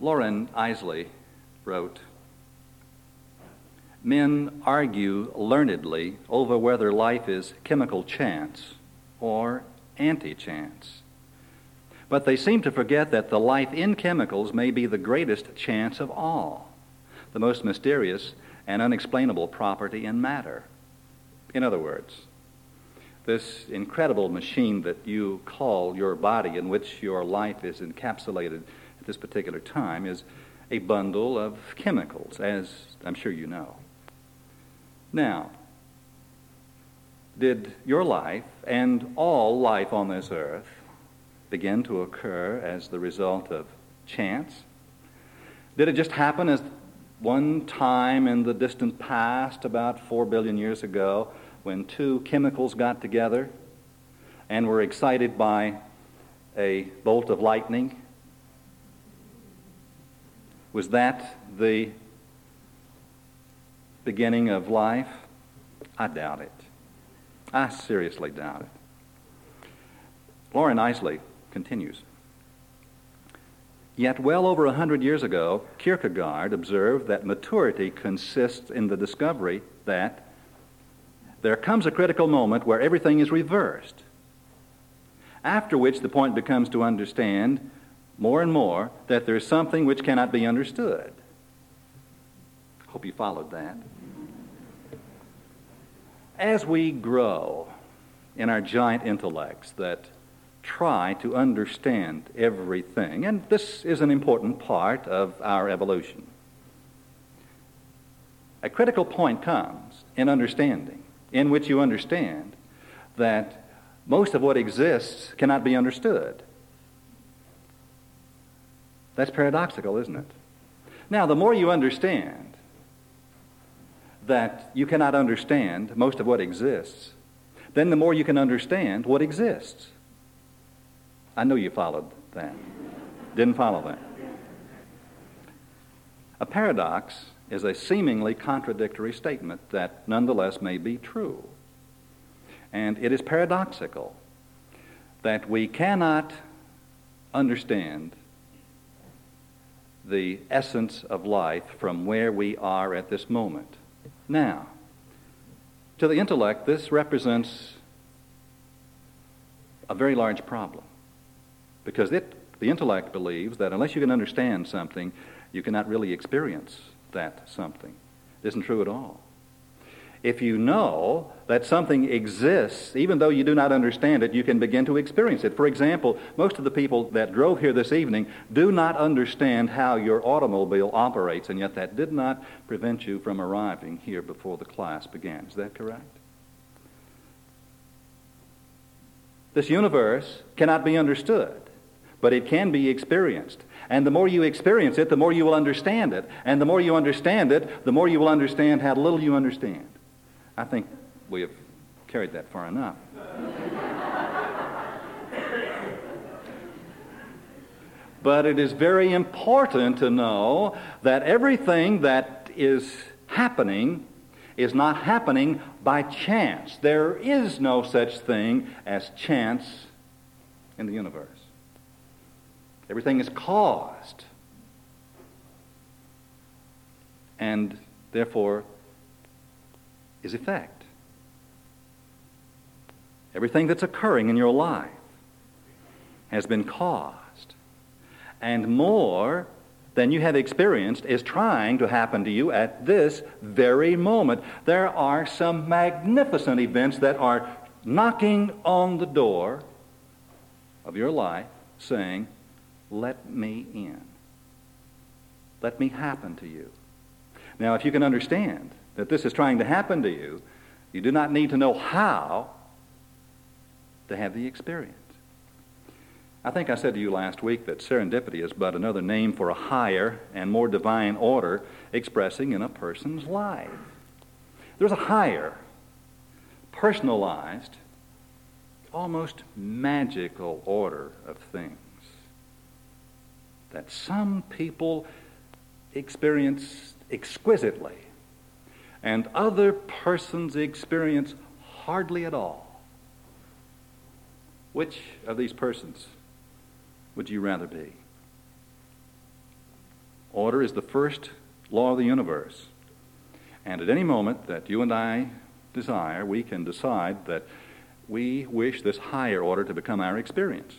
Loren Eiseley wrote, "Men argue learnedly over whether life is chemical chance or anti-chance. But they seem to forget that the life in chemicals may be the greatest chance of all, the most mysterious and unexplainable property in matter." In other words, this incredible machine that you call your body, in which your life is encapsulated at this particular time, is a bundle of chemicals, as I'm sure you know. Now, did your life and all life on this earth begin to occur as the result of chance? Did it just happen as one time in the distant past, about 4 billion years ago, when two chemicals got together and were excited by a bolt of lightning? Was that the beginning of life? I doubt it. I seriously doubt it. Loren Eiseley continues, "Yet well over 100 years ago, Kierkegaard observed that maturity consists in the discovery that there comes a critical moment where everything is reversed, after which the point becomes to understand more and more that there is something which cannot be understood." Hope you followed that. As we grow in our giant intellects that try to understand everything, and this is an important part of our evolution, a critical point comes in understanding, in which you understand that most of what exists cannot be understood. That's paradoxical, isn't it? Now, the more you understand that you cannot understand most of what exists, then the more you can understand what exists. I know you followed that. Didn't follow that. A paradox is a seemingly contradictory statement that nonetheless may be true. And it is paradoxical that we cannot understand the essence of life from where we are at this moment. Now, to the intellect, this represents a very large problem, because the intellect believes that unless you can understand something, you cannot really experience that something. It isn't true at all. If you know that something exists, even though you do not understand it, you can begin to experience it. For example, most of the people that drove here this evening do not understand how your automobile operates, and yet that did not prevent you from arriving here before the class began. Is that correct? This universe cannot be understood, but it can be experienced. And the more you experience it, the more you will understand it. And the more you understand it, the more you will understand how little you understand. I think we have carried that far enough. But it is very important to know that everything that is happening is not happening by chance. There is no such thing as chance in the universe. Everything is caused, and therefore is effect. Everything that's occurring in your life has been caused, and more than you have experienced is trying to happen to you at this very moment. There are some magnificent events that are knocking on the door of your life saying, "Let me in. Let me happen to you." Now, if you can understand that this is trying to happen to you, you do not need to know how to have the experience. I think I said to you last week that serendipity is but another name for a higher and more divine order expressing in a person's life. There's a higher, personalized, almost magical order of things that some people experience exquisitely and other persons experience hardly at all. Which of these persons would you rather be? Order is the first law of the universe. And at any moment that you and I desire, we can decide that we wish this higher order to become our experience.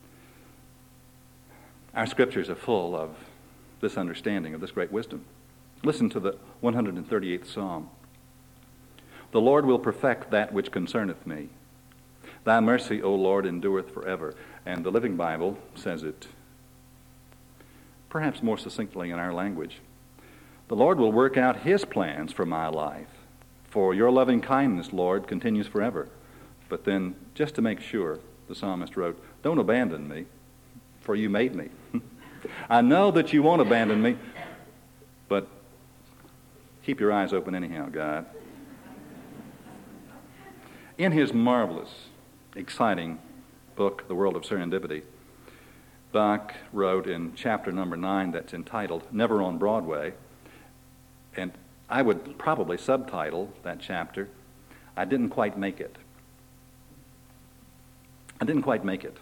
Our scriptures are full of this understanding of this great wisdom. Listen to the 138th Psalm. The Lord will perfect that which concerneth me. Thy mercy, O Lord, endureth forever. And the Living Bible says it perhaps more succinctly in our language. The Lord will work out his plans for my life. For your loving kindness, Lord, continues forever. But then, just to make sure, the psalmist wrote, don't abandon me, for you made me. I know that you won't abandon me, but keep your eyes open anyhow, God. In his marvelous, exciting book, The World of Serendipity, Bach wrote in chapter number 9 that's entitled Never on Broadway, and I would probably subtitle that chapter, I didn't quite make it. I didn't quite make it.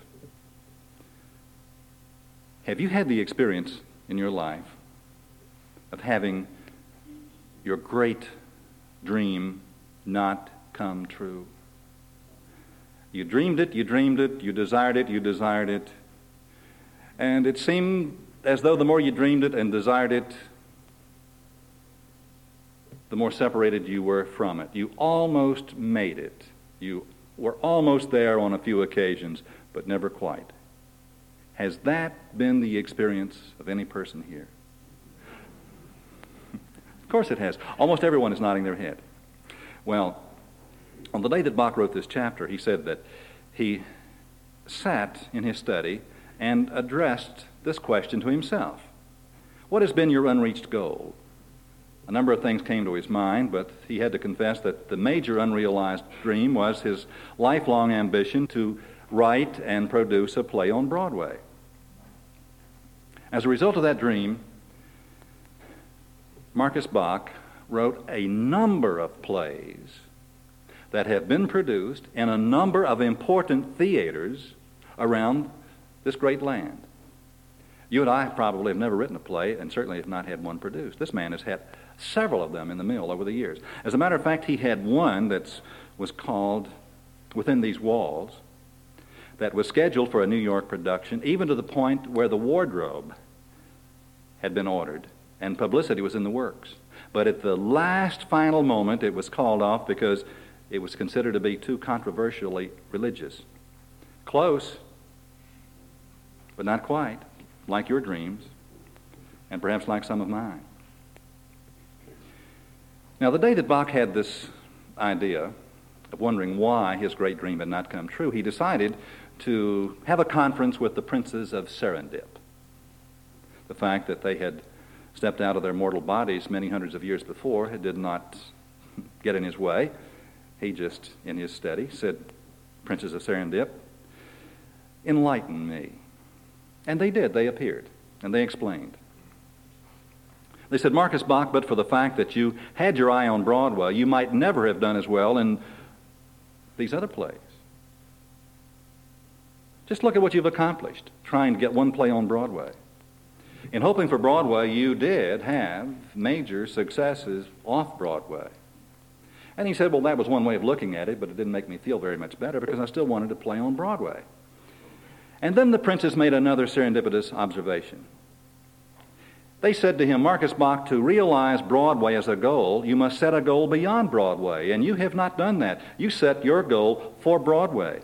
Have you had the experience in your life of having your great dream not come true? You dreamed it, you desired it, and it seemed as though the more you dreamed it and desired it, the more separated you were from it. You almost made it. You were almost there on a few occasions, but never quite. Has that been the experience of any person here? Of course it has. Almost everyone is nodding their head. Well, on the day that Bach wrote this chapter, he said that he sat in his study and addressed this question to himself. What has been your unreached goal? A number of things came to his mind, but he had to confess that the major unrealized dream was his lifelong ambition to write and produce a play on Broadway. As a result of that dream, Marcus Bach wrote a number of plays that have been produced in a number of important theaters around this great land. You and I probably have never written a play and certainly have not had one produced. This man has had several of them in the mill over the years. As a matter of fact, he had one that was called Within These Walls that was scheduled for a New York production, even to the point where the wardrobe had been ordered and publicity was in the works. But at the last final moment, it was called off because it was considered to be too controversially religious. Close, but not quite, like your dreams, and perhaps like some of mine. Now, the day that Bach had this idea of wondering why his great dream had not come true, he decided to have a conference with the princes of Serendip. The fact that they had stepped out of their mortal bodies many hundreds of years before did not get in his way. He just, in his study, said, princes of Serendip, enlighten me. And they did. They appeared, and they explained. They said, Marcus Bach, but for the fact that you had your eye on Broadway, you might never have done as well in these other plays. Just look at what you've accomplished, trying to get one play on Broadway. In hoping for Broadway, you did have major successes off Broadway. And he said, well, that was one way of looking at it, but it didn't make me feel very much better because I still wanted to play on Broadway. And then the princes made another serendipitous observation. They said to him, Marcus Bach, to realize Broadway as a goal, you must set a goal beyond Broadway, and you have not done that. You set your goal for Broadway.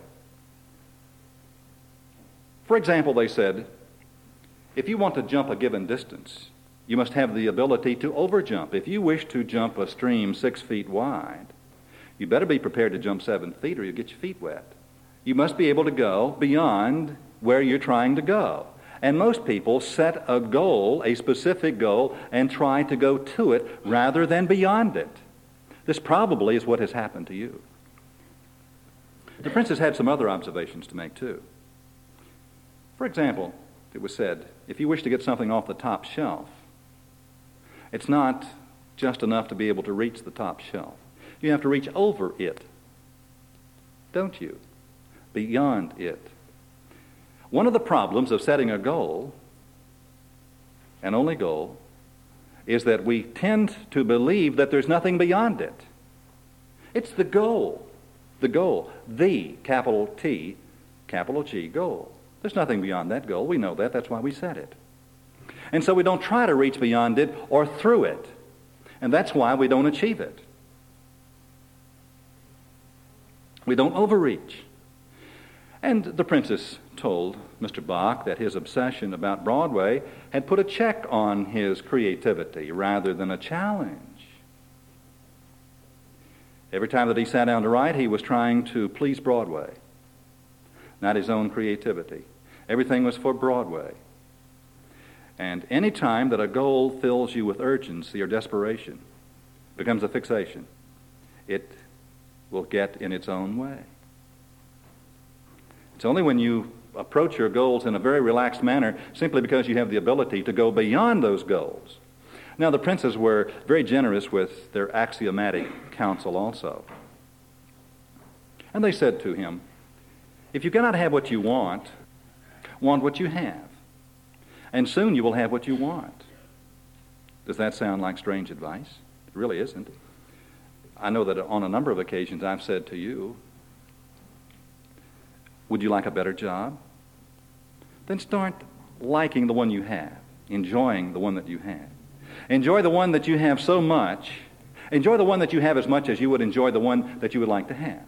For example, they said, if you want to jump a given distance, you must have the ability to overjump. If you wish to jump a stream 6 feet wide, you better be prepared to jump 7 feet or you'll get your feet wet. You must be able to go beyond where you're trying to go. And most people set a goal, a specific goal, and try to go to it rather than beyond it. This probably is what has happened to you. The princes had some other observations to make too. For example, it was said, if you wish to get something off the top shelf, it's not just enough to be able to reach the top shelf. You have to reach over it, don't you? Beyond it. One of the problems of setting a goal and only goal is that we tend to believe that there's nothing beyond it. It's the goal, the capital T, capital G goal. There's nothing beyond that goal. We know that. That's why we set it. And so we don't try to reach beyond it or through it. And that's why we don't achieve it. We don't overreach. And the princess told Mr. Bach that his obsession about Broadway had put a check on his creativity rather than a challenge. Every time that he sat down to write, he was trying to please Broadway, not his own creativity. Everything was for Broadway. And any time that a goal fills you with urgency or desperation, becomes a fixation, it will get in its own way. It's only when you approach your goals in a very relaxed manner, simply because you have the ability to go beyond those goals. Now, the princes were very generous with their axiomatic counsel also. And they said to him, if you cannot have what you want what you have. And soon you will have what you want. Does that sound like strange advice? It really isn't. I know that on a number of occasions I've said to you, would you like a better job? Then start liking the one you have, enjoying the one that you have. Enjoy the one that you have so much. Enjoy the one that you have as much as you would enjoy the one that you would like to have.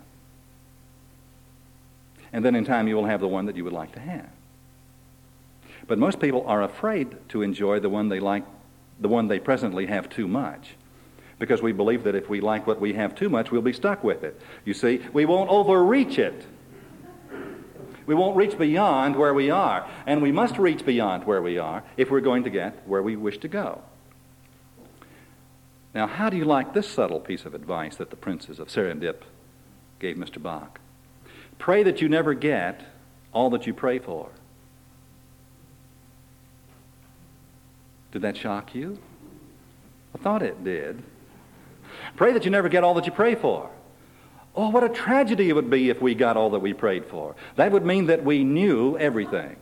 And then in time you will have the one that you would like to have. But most people are afraid to enjoy the one they like, the one they presently have too much, because we believe that if we like what we have too much, we'll be stuck with it. You see, we won't overreach it. We won't reach beyond where we are, and we must reach beyond where we are if we're going to get where we wish to go. Now, how do you like this subtle piece of advice that the princes of Serendip gave Mr. Bach? Pray that you never get all that you pray for. Did that shock you? I thought it did. Pray that you never get all that you pray for. Oh, what a tragedy it would be if we got all that we prayed for. That would mean that we knew everything.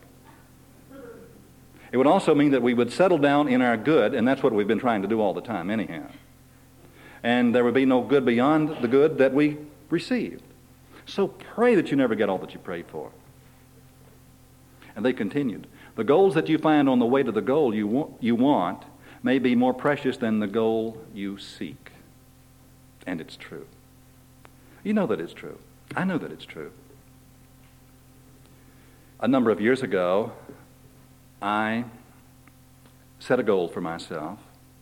It would also mean that we would settle down in our good, and that's what we've been trying to do all the time anyhow. And there would be no good beyond the good that we received. So pray that you never get all that you prayed for. And they continued, the goals that you find on the way to the goal you want may be more precious than the goal you seek. And it's true. You know that it's true. I know that it's true. A number of years ago, I set a goal for myself.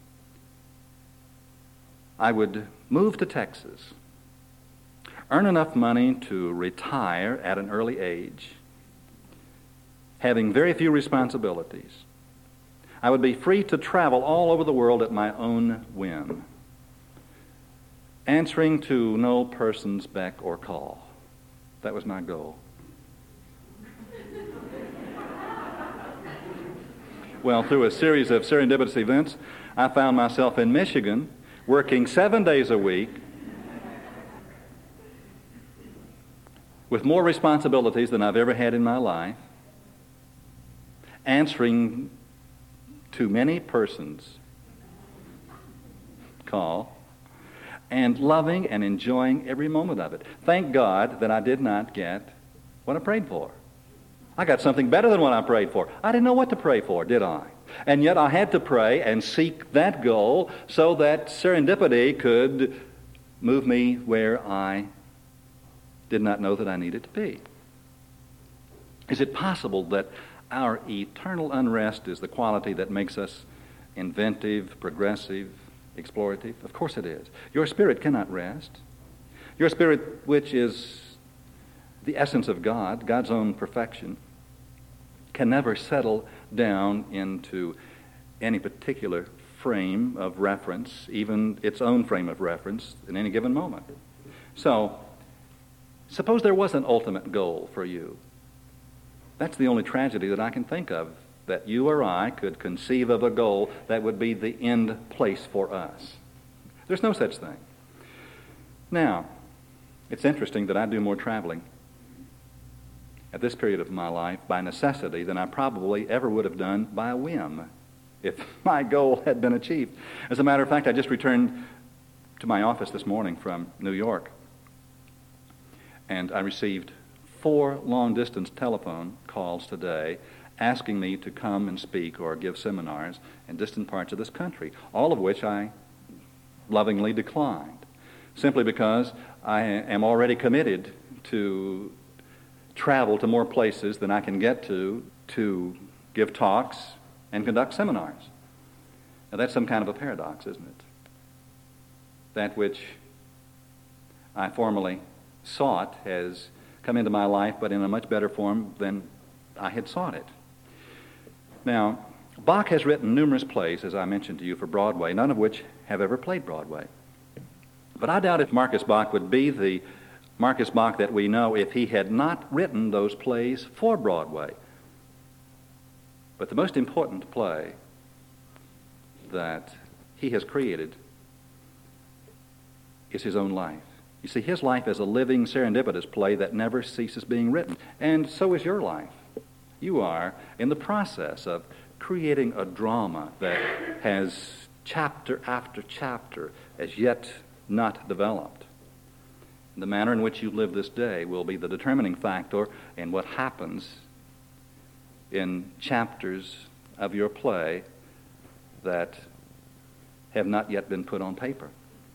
I would move to Texas, earn enough money to retire at an early age, having very few responsibilities. I would be free to travel all over the world at my own whim, answering to no person's beck or call. That was my goal. Well, through a series of serendipitous events, I found myself in Michigan, working 7 days a week, with more responsibilities than I've ever had in my life, answering to many persons' call, and loving and enjoying every moment of it. Thank God that I did not get what I prayed for. I got something better than what I prayed for. I didn't know what to pray for, did I? And yet I had to pray and seek that goal so that serendipity could move me where I did not know that I needed to be. Is it possible that our eternal unrest is the quality that makes us inventive, progressive, explorative? Of course it is. Your spirit cannot rest. Your spirit, which is the essence of God, God's own perfection, can never settle down into any particular frame of reference, even its own frame of reference in any given moment. So, suppose there was an ultimate goal for you. That's the only tragedy that I can think of, that you or I could conceive of a goal that would be the end place for us. There's no such thing. Now, it's interesting that I do more traveling at this period of my life by necessity than I probably ever would have done by a whim. if my goal had been achieved. As a matter of fact, I just returned to my office this morning from New York, and I received 4 long-distance telephone calls today asking me to come and speak or give seminars in distant parts of this country, all of which I lovingly declined, simply because I am already committed to travel to more places than I can get to give talks and conduct seminars. Now that's some kind of a paradox, isn't it? That which I formerly sought has come into my life, but in a much better form than I had sought it. Now, Bach has written numerous plays, as I mentioned to you, for Broadway, none of which have ever played Broadway. But I doubt if Marcus Bach would be the Marcus Bach that we know if he had not written those plays for Broadway. But the most important play that he has created is his own life. You see, his life is a living, serendipitous play that never ceases being written. And so is your life. You are in the process of creating a drama that has chapter after chapter as yet not developed. The manner in which you live this day will be the determining factor in what happens in chapters of your play that have not yet been put on paper.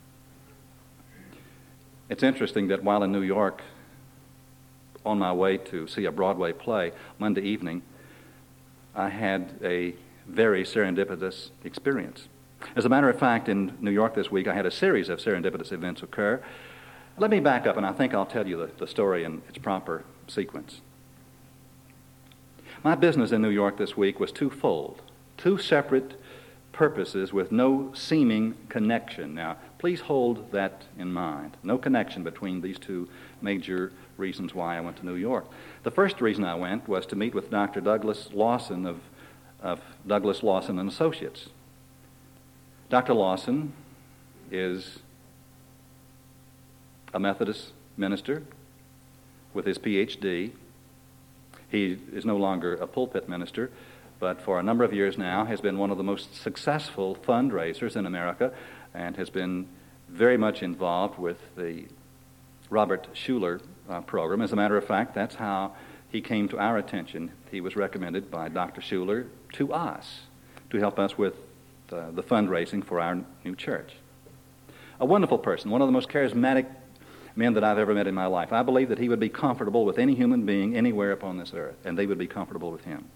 It's interesting that while in New York, on my way to see a Broadway play Monday evening, I had a very serendipitous experience. As a matter of fact, in New York this week, I had a series of serendipitous events occur. Let me back up, and I think I'll tell you the story in its proper sequence. My business in New York this week was twofold, 2 separate purposes with no seeming connection. Now, please hold that in mind. No connection between these 2 major reasons why I went to New York. The first reason I went was to meet with Dr. Douglas Lawson of Douglas Lawson and Associates. Dr. Lawson is a Methodist minister with his Ph.D. He is no longer a pulpit minister, but for a number of years now has been one of the most successful fundraisers in America and has been very much involved with the Robert Schuller program. As a matter of fact, that's how he came to our attention. He was recommended by Dr. Schuller to us to help us with the fundraising for our new church. A wonderful person, one of the most charismatic men that I've ever met in my life. I believe that he would be comfortable with any human being anywhere upon this earth, and they would be comfortable with him.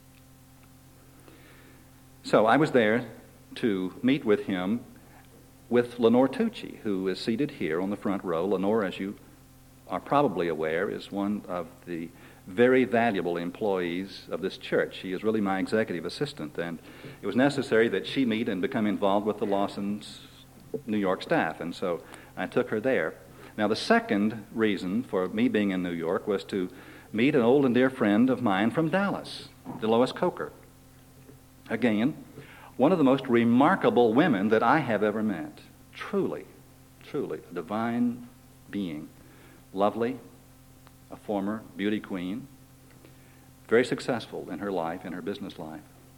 So I was there to meet with him with Lenore Tucci, who is seated here on the front row. Lenore, as you are probably aware, is one of the very valuable employees of this church. She is really my executive assistant, and it was necessary that she meet and become involved with the Lawsons' New York staff, and so I took her there. Now, the second reason for me being in New York was to meet an old and dear friend of mine from Dallas, Delois Coker. Again, one of the most remarkable women that I have ever met. Truly, truly a divine being. Lovely, a former beauty queen, very successful in her life, in her business life.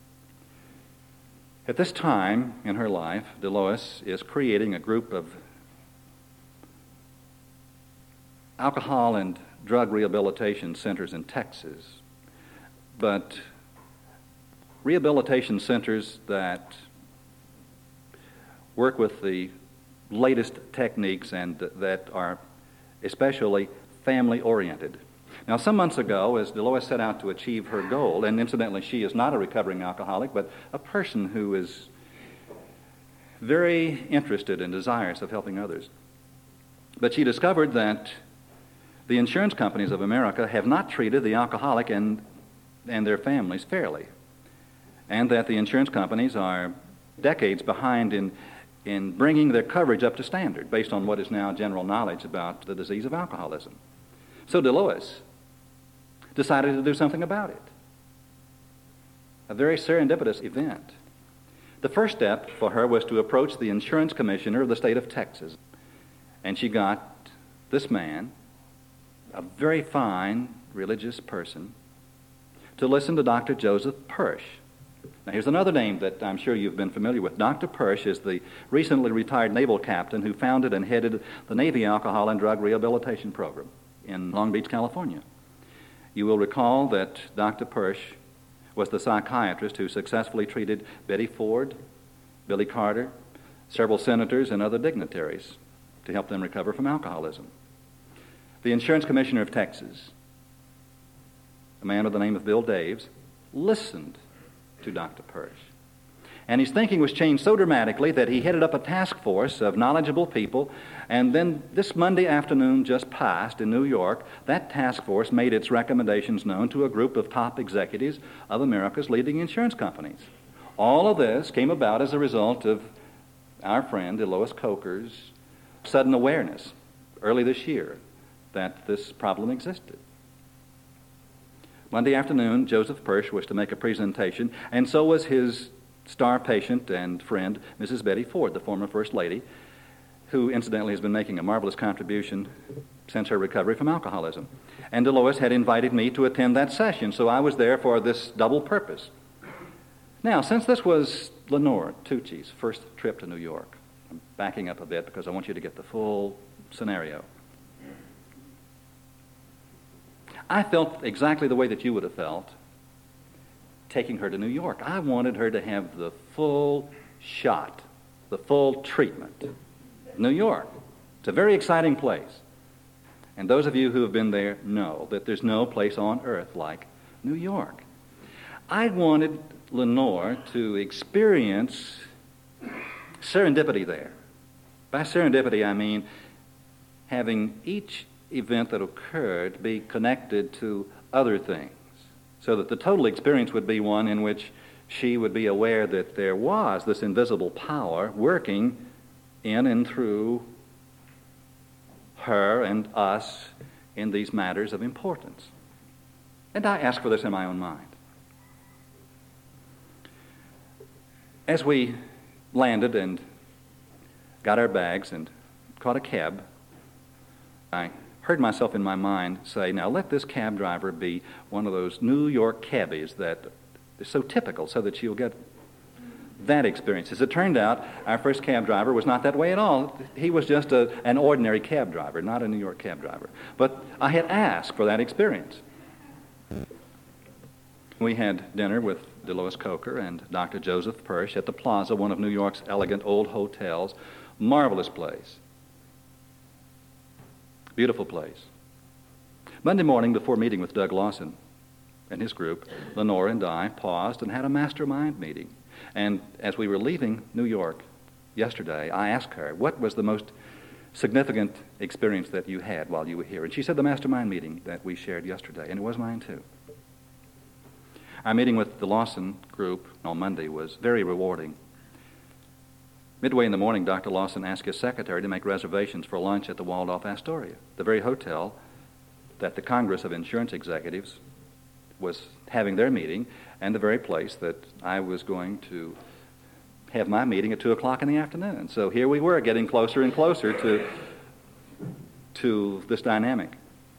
At this time in her life, Delois is creating a group of alcohol and drug rehabilitation centers in Texas, but rehabilitation centers that work with the latest techniques and that are especially family-oriented. Now, some months ago, as Delois set out to achieve her goal, and incidentally, she is not a recovering alcoholic, but a person who is very interested and desirous of helping others. But she discovered that the insurance companies of America have not treated the alcoholic and their families fairly, and that the insurance companies are decades behind in bringing their coverage up to standard based on what is now general knowledge about the disease of alcoholism. So Delois decided to do something about it. A very serendipitous event. The first step for her was to approach the insurance commissioner of the state of Texas, and she got this man, a very fine religious person, to listen to Dr. Joseph Persh Now, here's another name that I'm sure you've been familiar with. Dr. Persh is the recently retired naval captain who founded and headed the Navy Alcohol and Drug Rehabilitation Program in Long Beach, California. You will recall that Dr. Persh was the psychiatrist who successfully treated Betty Ford, Billy Carter, several senators, and other dignitaries to help them recover from alcoholism. The insurance commissioner of Texas, a man by the name of Bill Daves, listened to Dr. Persh. And his thinking was changed so dramatically that he headed up a task force of knowledgeable people, and then this Monday afternoon just passed in New York, that task force made its recommendations known to a group of top executives of America's leading insurance companies. All of this came about as a result of our friend Delois Coker's sudden awareness early this year that this problem existed. Monday afternoon, Joseph Persh was to make a presentation, and so was his star patient and friend, Mrs. Betty Ford, the former First Lady, who incidentally has been making a marvelous contribution since her recovery from alcoholism. And Delois had invited me to attend that session, so I was there for this double purpose. Now, since this was Lenore Tucci's first trip to New York, I'm backing up a bit because I want you to get the full scenario. I felt exactly the way that you would have felt taking her to New York. I wanted her to have the full shot, the full treatment. New York. It's a very exciting place. And those of you who have been there know that there's no place on earth like New York. I wanted Lenore to experience serendipity there. By serendipity, I mean having each event that occurred be connected to other things, so that the total experience would be one in which she would be aware that there was this invisible power working in and through her and us in these matters of importance. And I asked for this in my own mind. As we landed and got our bags and caught a cab, I heard myself in my mind say, now let this cab driver be one of those New York cabbies that is so typical so that she'll get that experience. As it turned out, our first cab driver was not that way at all. He was just an ordinary cab driver, not a New York cab driver. But I had asked for that experience. We had dinner with Delois Coker and Dr. Joseph Persh at the Plaza, one of New York's elegant old hotels. Marvelous place. Beautiful place. Monday morning, before meeting with Doug Lawson and his group, Lenore and I paused and had a mastermind meeting. And as we were leaving New York yesterday, I asked her, what was the most significant experience that you had while you were here? And she said the mastermind meeting that we shared yesterday, and it was mine too. Our meeting with the Lawson group on Monday was very rewarding. Midway in the morning, Dr. Lawson asked his secretary to make reservations for lunch at the Waldorf Astoria, the very hotel that the Congress of Insurance Executives was having their meeting, and the very place that I was going to have my meeting at 2 o'clock in the afternoon. So here we were, getting closer and closer to this dynamic.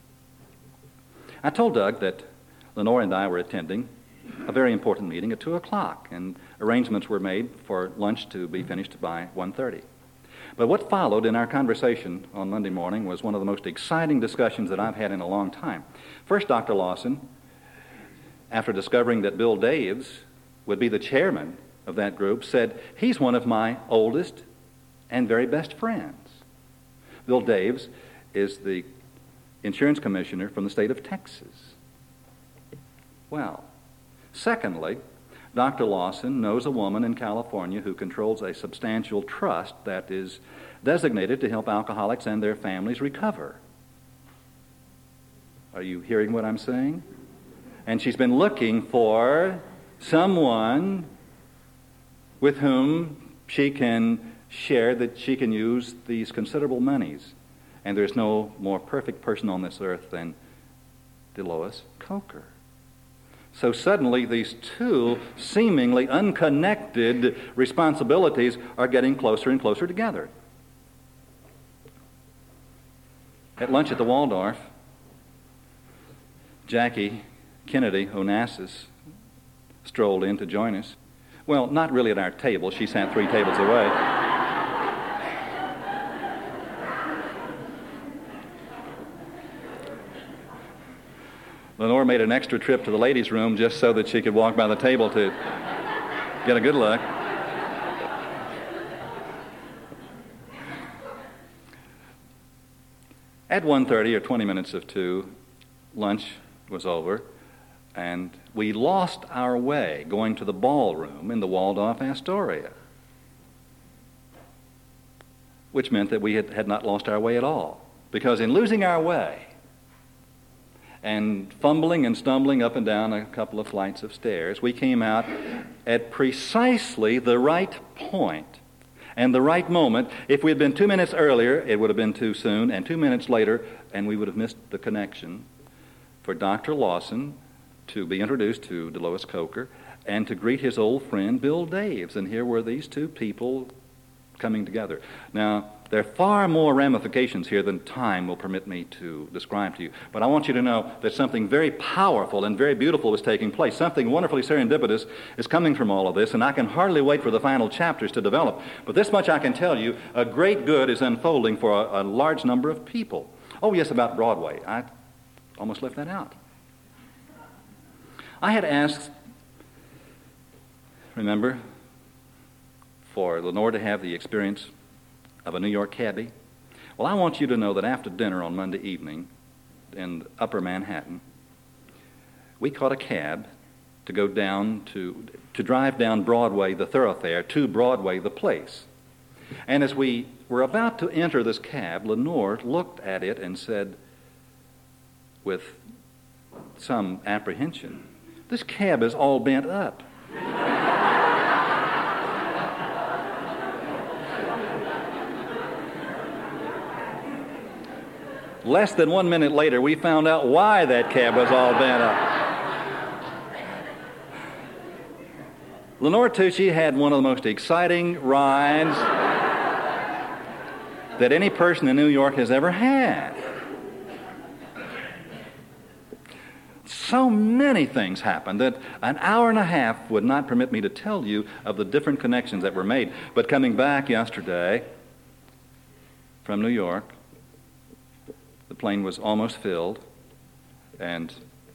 I told Doug that Lenore and I were attending a very important meeting at 2 o'clock, and arrangements were made for lunch to be finished by 1:30. But what followed in our conversation on Monday morning was one of the most exciting discussions that I've had in a long time. First, Dr. Lawson, after discovering that Bill Daves would be the chairman of that group, said, he's one of my oldest and very best friends. Bill Daves is the insurance commissioner from the state of Texas. Well, secondly, Dr. Lawson knows a woman in California who controls a substantial trust that is designated to help alcoholics and their families recover. Are you hearing what I'm saying? And she's been looking for someone with whom she can share, that she can use these considerable monies. And there's no more perfect person on this earth than Delois Coker. So suddenly these two seemingly unconnected responsibilities are getting closer and closer together. At lunch at the Waldorf, Jackie Kennedy Onassis strolled in to join us. Well, not really at our table. She sat 3 tables away. Lenore made an extra trip to the ladies' room just so that she could walk by the table to get a good look. At 1:30 or 20 minutes of 2, lunch was over, and we lost our way going to the ballroom in the Waldorf Astoria, which meant that we had not lost our way at all. Because in losing our way and fumbling and stumbling up and down a couple of flights of stairs, we came out at precisely the right point and the right moment. If we had been 2 minutes earlier, it would have been too soon, and 2 minutes later, and we would have missed the connection for Dr. Lawson to be introduced to DeLois Coker and to greet his old friend Bill Daves. And here were these two people coming together. Now, there are far more ramifications here than time will permit me to describe to you. But I want you to know that something very powerful and very beautiful is taking place. Something wonderfully serendipitous is coming from all of this, and I can hardly wait for the final chapters to develop. But this much I can tell you, a great good is unfolding for a large number of people. Oh, yes, about Broadway. I almost left that out. I had asked, remember, for Lenore to have the experience of a New York cabbie. Well, I want you to know that after dinner on Monday evening in Upper Manhattan, we caught a cab to go down to drive down Broadway, the thoroughfare, to Broadway, the place. And as we were about to enter this cab, Lenore looked at it and said, with some apprehension, "This cab is all bent up." Less than 1 minute later, we found out why that cab was all bent up. Lenore Tucci had one of the most exciting rides that any person in New York has ever had. So many things happened that an hour and a half would not permit me to tell you of the different connections that were made. But coming back yesterday from New York, the plane was almost filled, and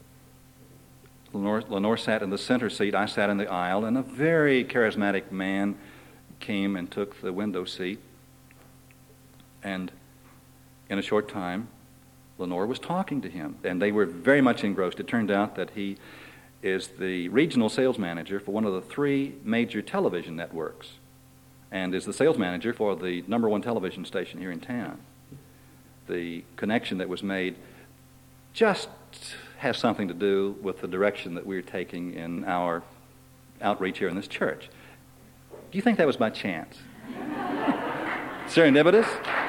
Lenore sat in the center seat. I sat in the aisle, and a very charismatic man came and took the window seat. And in a short time, Lenore was talking to him, and they were very much engrossed. It turned out that he is the regional sales manager for one of the 3 major television networks and is the sales manager for the #1 television station here in town. The connection that was made just has something to do with the direction that we're taking in our outreach here in this church. Do you think that was by chance? Serendipitous?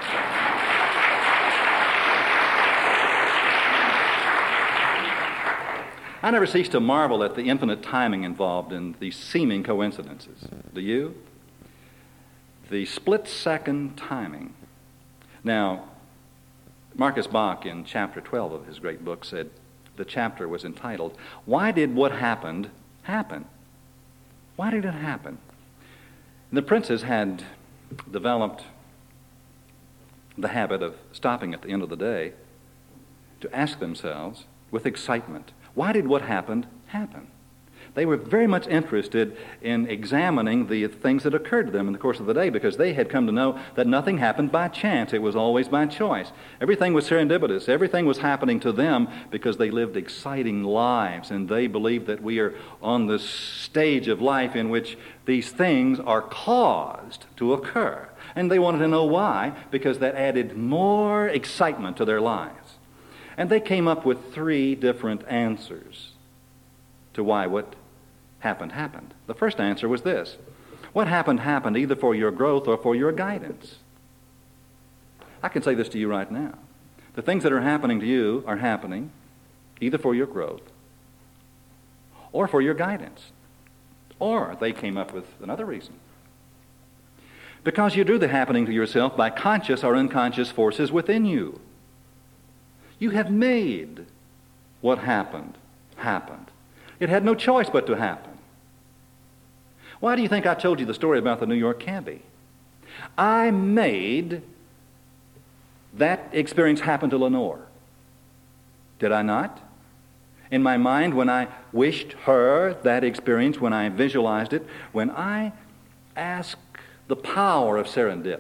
I never cease to marvel at the infinite timing involved in these seeming coincidences. Do you? The split-second timing. Now, Marcus Bach, in chapter 12 of his great book, said the chapter was entitled, "Why Did What Happened Happen?" Why did it happen? And the princes had developed the habit of stopping at the end of the day to ask themselves with excitement, why did what happened happen? They were very much interested in examining the things that occurred to them in the course of the day, because they had come to know that nothing happened by chance. It was always by choice. Everything was serendipitous. Everything was happening to them because they lived exciting lives, and they believed that we are on this stage of life in which these things are caused to occur. And they wanted to know why, because that added more excitement to their lives. And they came up with 3 different answers to why what happened. The first answer was this: what happened either for your growth or for your guidance. I can say this to you right now. The things that are happening to you are happening either for your growth or for your guidance. Or they came up with another reason. Because you do the happening to yourself by conscious or unconscious forces within you. You have made what happened. It had no choice but to happen. Why do you think I told you the story about the New York cabbie? I made that experience happen to Lenore. Did I not? In my mind, when I wished her that experience, when I visualized it, when I asked the power of serendip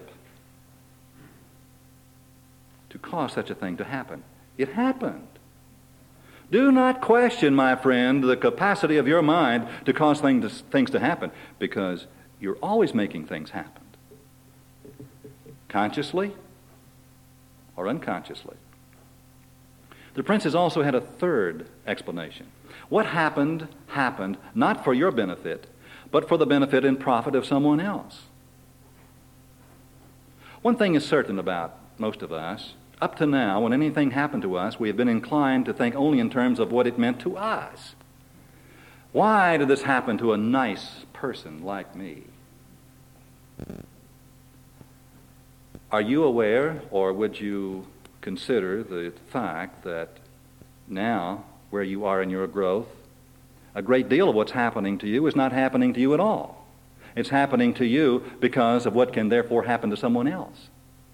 to cause such a thing to happen, it happened. Do not question, my friend, the capacity of your mind to cause things to happen, because you're always making things happen, consciously or unconsciously. The princes also had a third explanation. What happened not for your benefit, but for the benefit and profit of someone else. One thing is certain about most of us. Up to now, when anything happened to us, we have been inclined to think only in terms of what it meant to us. Why did this happen to a nice person like me? Are you aware, or would you consider the fact that now, where you are in your growth, a great deal of what's happening to you is not happening to you at all. It's happening to you because of what can therefore happen to someone else.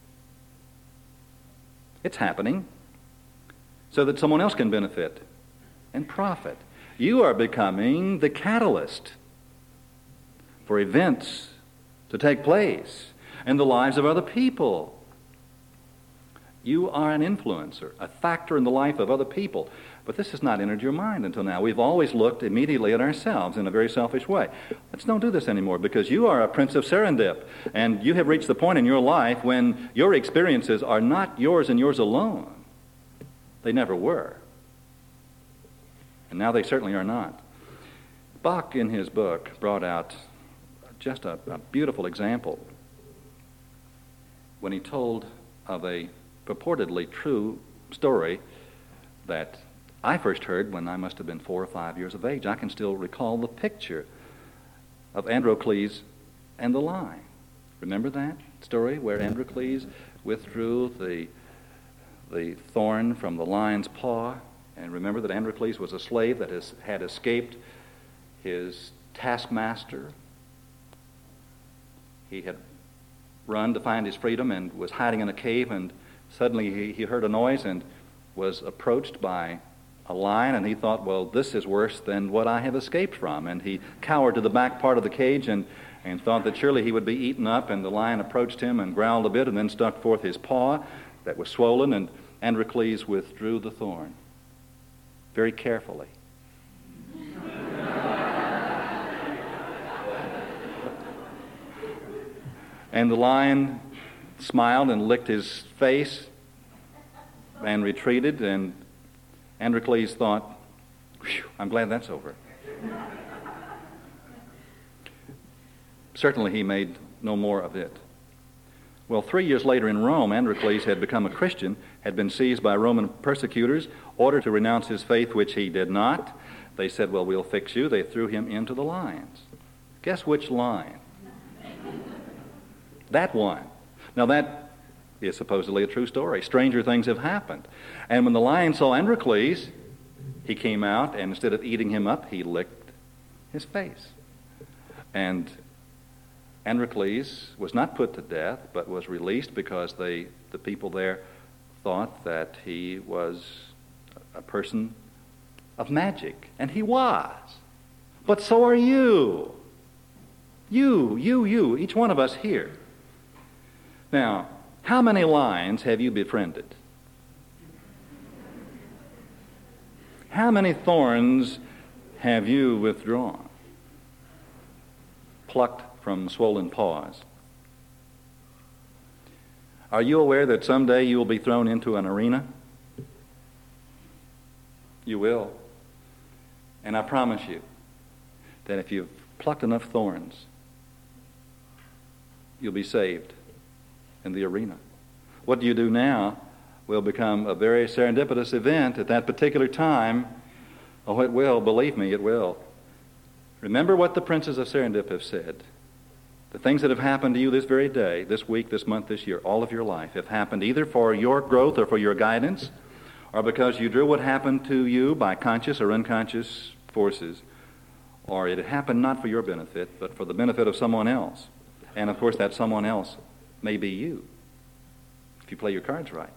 It's happening so that someone else can benefit and profit. You are becoming the catalyst for events to take place in the lives of other people. You are an influencer, a factor in the life of other people. But this has not entered your mind until now. We've always looked immediately at ourselves in a very selfish way. Let's don't do this anymore, because you are a prince of serendip, and you have reached the point in your life when your experiences are not yours and yours alone. They never were. And now they certainly are not. Bach, in his book, brought out just a beautiful example when he told of a purportedly true story that I first heard when I must have been 4 or 5 years of age. I can still recall the picture of Androcles and the lion. Remember that story where Androcles withdrew the thorn from the lion's paw? And remember that Androcles was a slave that had escaped his taskmaster. He had run to find his freedom and was hiding in a cave, and suddenly he heard a noise and was approached by a lion, and he thought, well, this is worse than what I have escaped from. And he cowered to the back part of the cage and thought that surely he would be eaten up, and the lion approached him and growled a bit and then stuck forth his paw that was swollen, and Androcles withdrew the thorn very carefully. And the lion smiled and licked his face and retreated, and Androcles thought, I'm glad that's over. Certainly he made no more of it. Well, 3 years later in Rome, Androcles had become a Christian, had been seized by Roman persecutors, ordered to renounce his faith, which he did not. They said, well, we'll fix you. They threw him into the lions. Guess which lion? That one. Now that is supposedly a true story. Stranger things have happened. And when the lion saw Androcles, he came out, and instead of eating him up, he licked his face. And Androcles was not put to death, but was released because the people there thought that he was a person of magic. And he was. But so are you. You, each one of us here. Now, how many lions have you befriended? How many thorns have you withdrawn, plucked from swollen paws? Are you aware that someday you will be thrown into an arena? You will. And I promise you that if you've plucked enough thorns, you'll be saved in the arena. What you do now will become a very serendipitous event at that particular time. Oh, it will. Believe me, it will. Remember what the princes of serendip have said. The things that have happened to you this very day, this week, this month, this year, all of your life, have happened either for your growth or for your guidance, or because you drew what happened to you by conscious or unconscious forces, or it had happened not for your benefit, but for the benefit of someone else. And of course, that someone else may be you, if you play your cards right.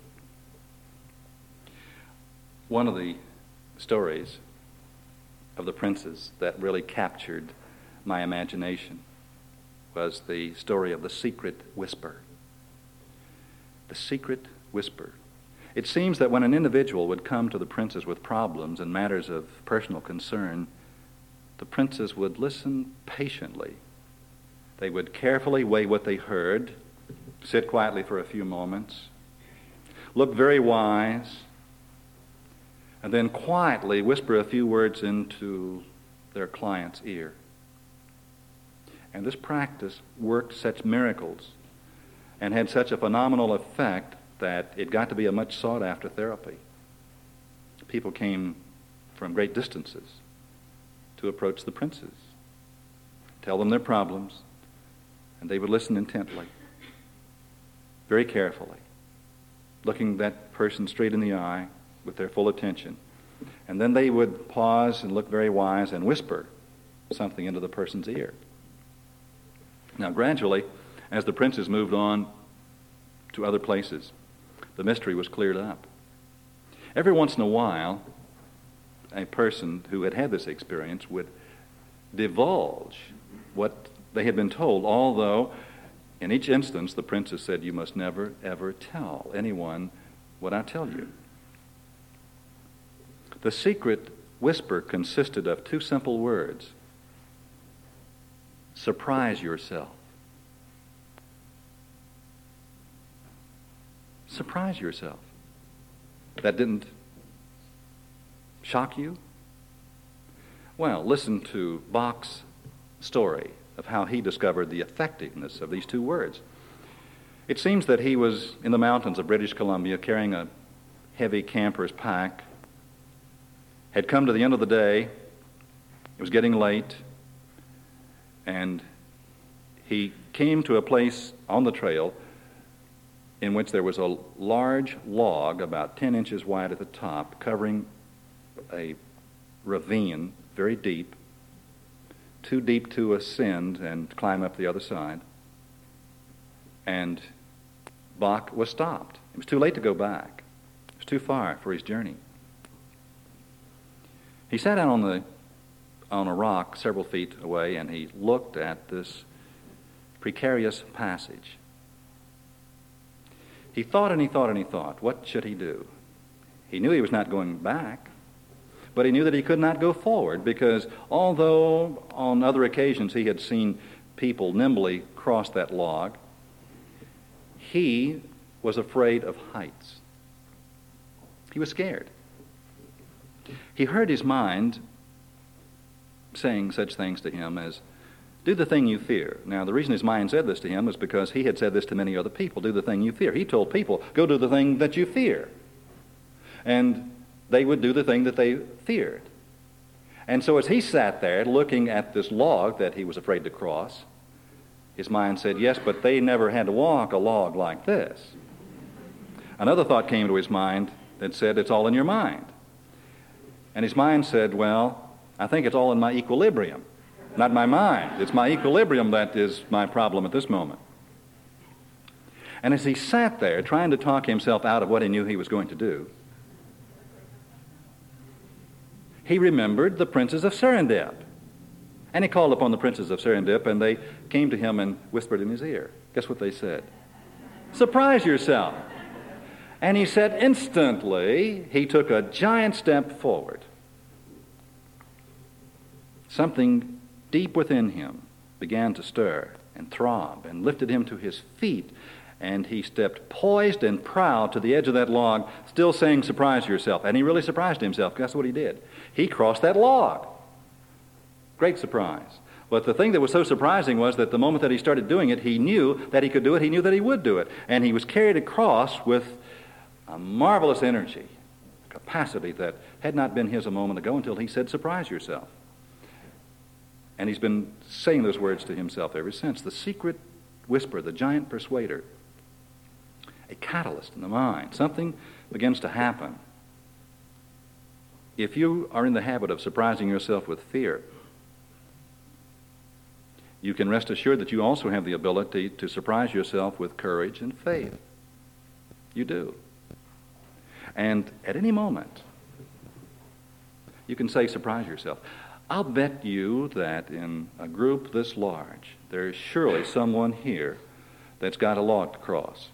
One of the stories of the princes that really captured my imagination was the story of the secret whisper. The secret whisper. It seems that when an individual would come to the princes with problems and matters of personal concern, the princes would listen patiently. They would carefully weigh what they heard, sit quietly for a few moments, look very wise, and then quietly whisper a few words into their client's ear. And this practice worked such miracles and had such a phenomenal effect that it got to be a much sought-after therapy. People came from great distances to approach the princes, tell them their problems, and they would listen intently, very carefully, looking that person straight in the eye with their full attention. And then they would pause and look very wise and whisper something into the person's ear. Now, gradually, as the princes moved on to other places, the mystery was cleared up. Every once in a while, a person who had had this experience would divulge what they had been told, although in each instance the princes said, "You must never, ever tell anyone what I tell you." The secret whisper consisted of two simple words: surprise yourself. Surprise yourself. That didn't shock you? Well, listen to Bach's story of how he discovered the effectiveness of these two words. It seems that he was in the mountains of British Columbia carrying a heavy camper's pack, had come to the end of the day, it was getting late, and he came to a place on the trail in which there was a large log about 10 inches wide at the top, covering a ravine very deep, too deep to ascend and climb up the other side. And Bach was stopped. It was too late to go back. It was too far for his journey. He sat down on a rock several feet away, and he looked at this precarious passage. He thought and he thought and he thought. What should he do? He knew he was not going back, but he knew that he could not go forward, because although on other occasions he had seen people nimbly cross that log, he was afraid of heights. He was scared. He heard his mind saying such things to him as, "Do the thing you fear." Now, the reason his mind said this to him is because he had said this to many other people: do the thing you fear. He told people, go do the thing that you fear. And they would do the thing that they feared. And so as he sat there looking at this log that he was afraid to cross, his mind said, yes, but they never had to walk a log like this. Another thought came to his mind that said, it's all in your mind. And his mind said, well, I think it's all in my equilibrium, not my mind. It's my equilibrium that is my problem at this moment. And as he sat there trying to talk himself out of what he knew he was going to do, he remembered the princes of Serendip. And he called upon the princes of Serendip, and they came to him and whispered in his ear. Guess what they said? Surprise yourself. And he said instantly, he took a giant step forward. Something deep within him began to stir and throb and lifted him to his feet. And he stepped poised and proud to the edge of that log, still saying, surprise yourself. And he really surprised himself. Guess what he did? He crossed that log. Great surprise. But the thing that was so surprising was that the moment that he started doing it, he knew that he could do it. He knew that he would do it. And he was carried across with a marvelous energy, a capacity that had not been his a moment ago until he said, surprise yourself. And he's been saying those words to himself ever since. The secret whisper, the giant persuader, a catalyst in the mind. Something begins to happen. If you are in the habit of surprising yourself with fear, you can rest assured that you also have the ability to surprise yourself with courage and faith. You do. And at any moment, you can say, surprise yourself. I'll bet you that in a group this large, there's surely someone here that's got a log to cross.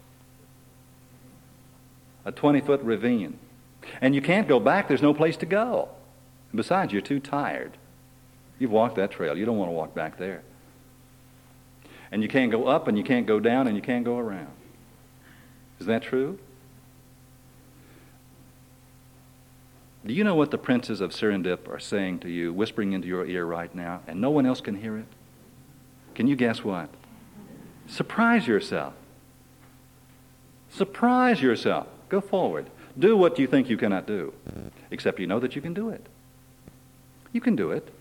A 20-foot ravine. And you can't go back. There's no place to go. And besides, you're too tired. You've walked that trail. You don't want to walk back there. And you can't go up, and you can't go down, and you can't go around. Is that true? Do you know what the princes of Serendip are saying to you, whispering into your ear right now, and no one else can hear it? Can you guess what? Surprise yourself. Surprise yourself. Go forward. Do what you think you cannot do, except you know that you can do it. You can do it.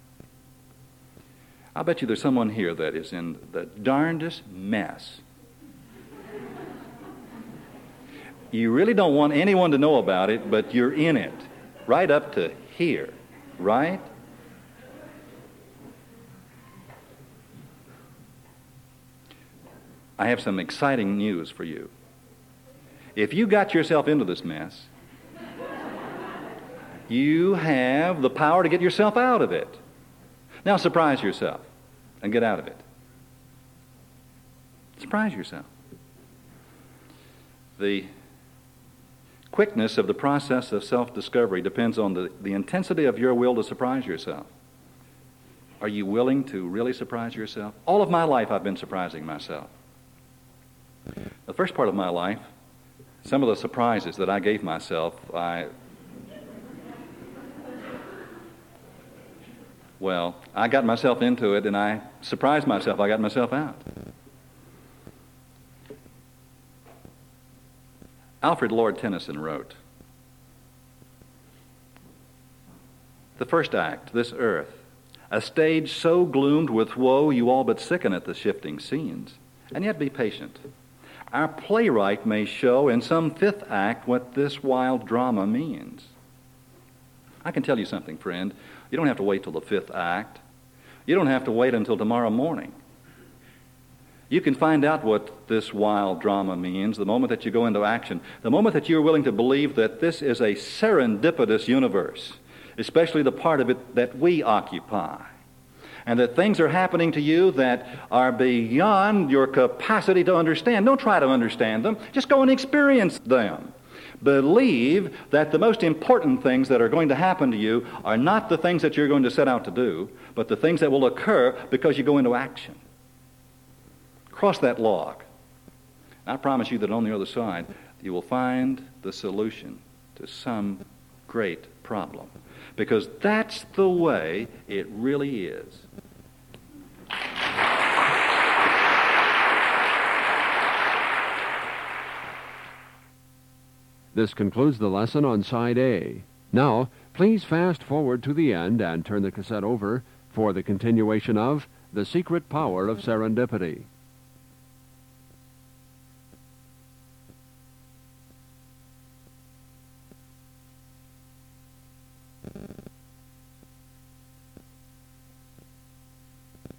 I'll bet you there's someone here that is in the darndest mess. You really don't want anyone to know about it, but you're in it. Right up to here, right? I have some exciting news for you. If you got yourself into this mess, you have the power to get yourself out of it. Now surprise yourself and get out of it. Surprise yourself. The quickness of the process of self-discovery depends on the intensity of your will to surprise yourself. Are you willing to really surprise yourself? All of my life I've been surprising myself. The first part of my life, some of the surprises that I gave myself, I got myself into it and I surprised myself. I got myself out. Alfred Lord Tennyson wrote, "The first act, this earth, a stage so gloomed with woe you all but sicken at the shifting scenes, and yet be patient. Our playwright may show in some fifth act what this wild drama means." I can tell you something, friend. You don't have to wait till the fifth act. You don't have to wait until tomorrow morning. You can find out what this wild drama means the moment that you go into action, the moment that you're willing to believe that this is a serendipitous universe, especially the part of it that we occupy, and that things are happening to you that are beyond your capacity to understand. Don't try to understand them. Just go and experience them. Believe that the most important things that are going to happen to you are not the things that you're going to set out to do, but the things that will occur because you go into action. Cross that log. I promise you that on the other side, you will find the solution to some great problem. Because that's the way it really is. This concludes the lesson on Side A. Now, please fast forward to the end and turn the cassette over for the continuation of The Secret Power of Serendipity.